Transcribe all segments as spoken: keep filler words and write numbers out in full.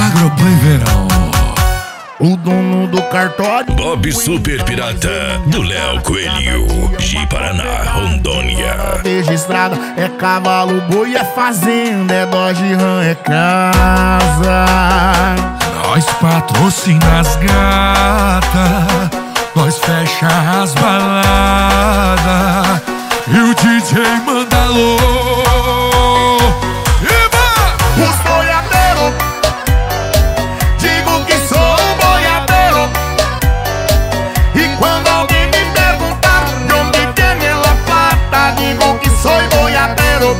Agroplay Verão. O dono do cartório Bob Super Pirata do Léo Coelho, de Paraná, Rondônia. Registrada é cavalo, boi, é fazenda, é Dodge Ram, é casa. Nós patrocina as gatas, nós fecha as baladas e o D J manda alô. Os boiadeiros, digo que sou boiadeiro. E quando alguém me perguntar de onde vem ela plata, digo que sou boiadeiro.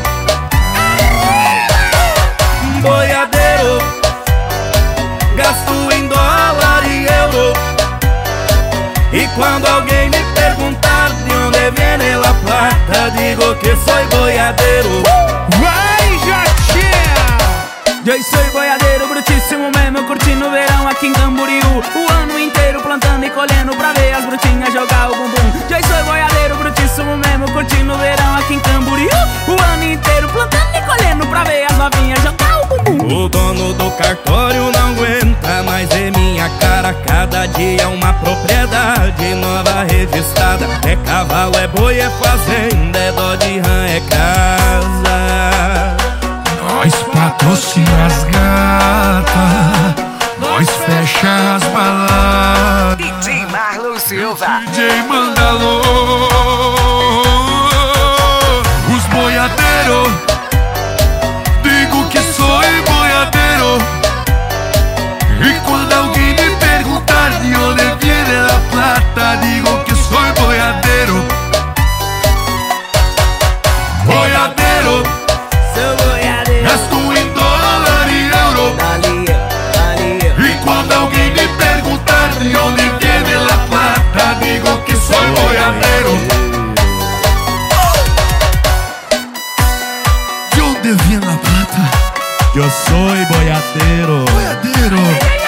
Boiadeiro, gasto em dólar e euro. E quando alguém me perguntar de onde vem ela plata, digo que sou boiadeiro. Vai, Jatinha! Eu sou boiadeiro brutíssimo mesmo, curtindo o verão aqui em Camboriú. O ano inteiro plantando e colhendo pra ver as brutinhas jogar o bumbum. Eu sou boiadeiro brutíssimo mesmo, curtindo o verão aqui em Camboriú. O ano inteiro plantando e colhendo pra ver as novinhas jogar o bumbum. O dono do cartório não aguenta mais ver minha cara. Cada dia é uma propriedade nova registrada. É cavalo, é boi, é fazenda, é Dodge Ram, é casa. Nós patrocina as gatas, nós fecha as baladas. D J Marlon Silva. D J manda alô. Os boiadeiros, digo que sou boiadeiro. E quando alguém me perguntar de onde vem a plata, digo que sou boiadeiro. Boiadeiro, Sou boiadeiro, gasto em dólar e euro. dali, dali. E quando alguém me perguntar de onde vem a plata, digo que sou boiadeiro. De onde vem a plata? Eu sou boiadeiro. Boiadeiro.